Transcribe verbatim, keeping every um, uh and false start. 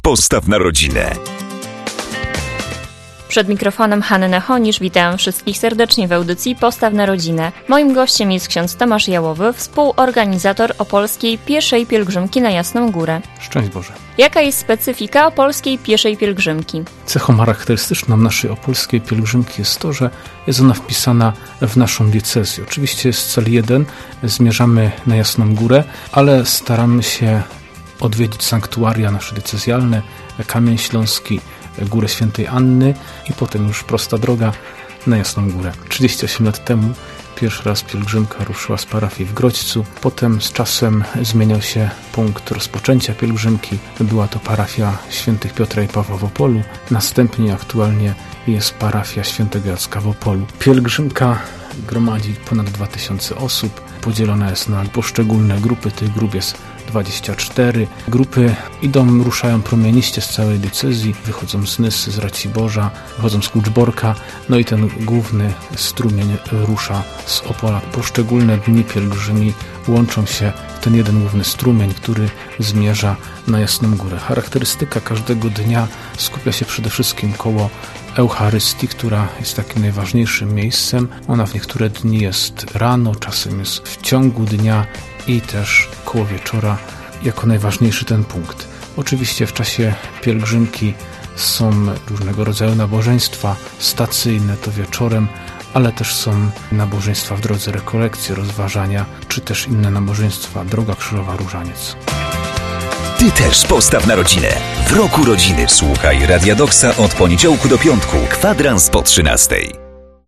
Postaw na rodzinę. Przed mikrofonem Hanna Honisz, witam wszystkich serdecznie w audycji Postaw na rodzinę. Moim gościem jest ksiądz Tomasz Jałowy, współorganizator opolskiej pieszej pielgrzymki na Jasną Górę. Szczęść Boże. Jaka jest specyfika opolskiej pieszej pielgrzymki? Cechą charakterystyczną naszej opolskiej pielgrzymki jest to, że jest ona wpisana w naszą diecezję. Oczywiście jest cel jeden, zmierzamy na Jasną Górę, ale staramy się odwiedzić sanktuaria nasze diecezjalne, Kamień Śląski, Górę Świętej Anny i potem już prosta droga na Jasną Górę. trzydzieści osiem lat temu pierwszy raz pielgrzymka ruszyła z parafii w Grodźcu. Potem z czasem zmieniał się punkt rozpoczęcia pielgrzymki. Była to parafia świętych Piotra i Pawła w Opolu. Następnie aktualnie jest parafia świętego Jacka w Opolu. Pielgrzymka gromadzi ponad dwa tysiące osób. Podzielona jest na poszczególne grupy. Tych grup jest dwadzieścia cztery. Grupy idą, ruszają promieniście z całej diecezji. Wychodzą z Nysy, z Raciborza, wychodzą z Kluczborka. No i ten główny strumień rusza z Opola. Poszczególne dni pielgrzymi łączą się w ten jeden główny strumień, który zmierza na Jasną Górę. Charakterystyka każdego dnia skupia się przede wszystkim koło Eucharystii, która jest takim najważniejszym miejscem. Ona w niektóre dni jest rano, czasem jest w ciągu dnia i też koło wieczora jako najważniejszy ten punkt. Oczywiście w czasie pielgrzymki są różnego rodzaju nabożeństwa stacyjne, to wieczorem, ale też są nabożeństwa w drodze, rekolekcje, rozważania, czy też inne nabożeństwa, Droga Krzyżowa, Różaniec. Ty też postaw na rodzinę. W roku rodziny słuchaj Radia Doksa od poniedziałku do piątku, kwadrans po trzynastej.